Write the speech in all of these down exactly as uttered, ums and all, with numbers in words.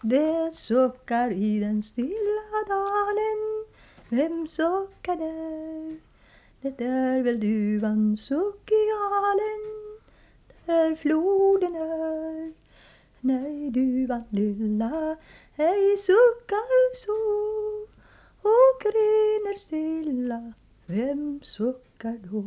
Det suckar i den stilla dalen. Vem suckar där? Det är väl duvan suck i alen, där floden är. Nej, duvan lilla, ej suckar så, och griner stilla. Vem suckar då?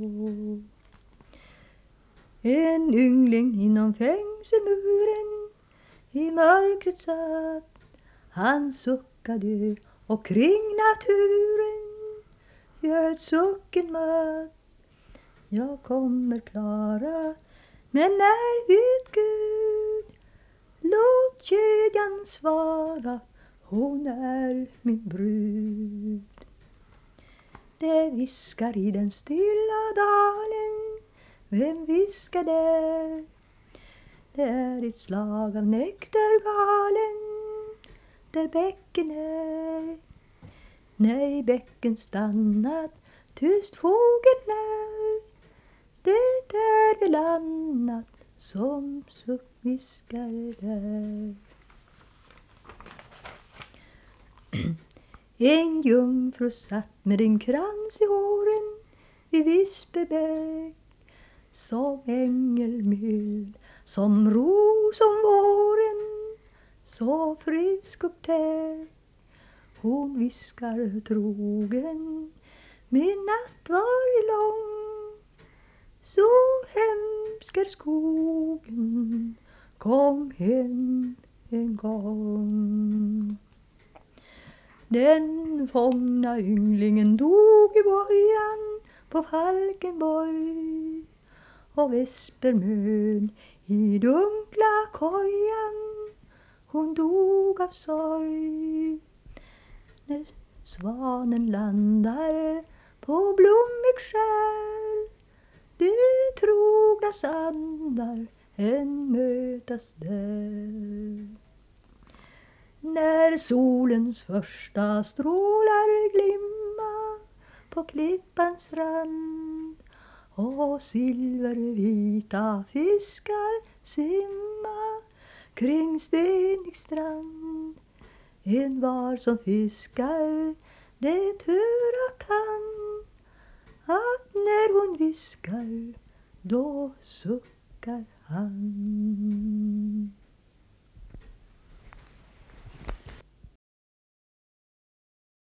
En yngling inom fängselmuren i mörkret satt. Han suckade och kring naturen göd sucken matt. Jag kommer Klara, men när vet Gud? Låt kedjan svara, hon är min brud. Det viskar i den stilla dalen. Vem viskar där? Det är ett slag av näktergalen där bäcken är. Nej, bäcken stannat, tyst fågeln är. Det är väl annat som suck viskar där. En jungfru satt med en krans i håren vid Vispebäck, som ängel mild, som ros om våren, så frisk och tät. Hon viskar trogen, min natt var lång, så hemsk är skogen, kom hem en gång. Den fångna ynglingen dog i bojan på Falkenborg, och vespermön i dunkla kojan, hon dog av sorg. När svanen landar på blommig skär, de trognas andar än mötas där. När solens första strålar glimma på klippans rand, och silvervita fiskar simma kring stenig strand, en var som fiskar det höra kan, att när hon viskar då suckar han.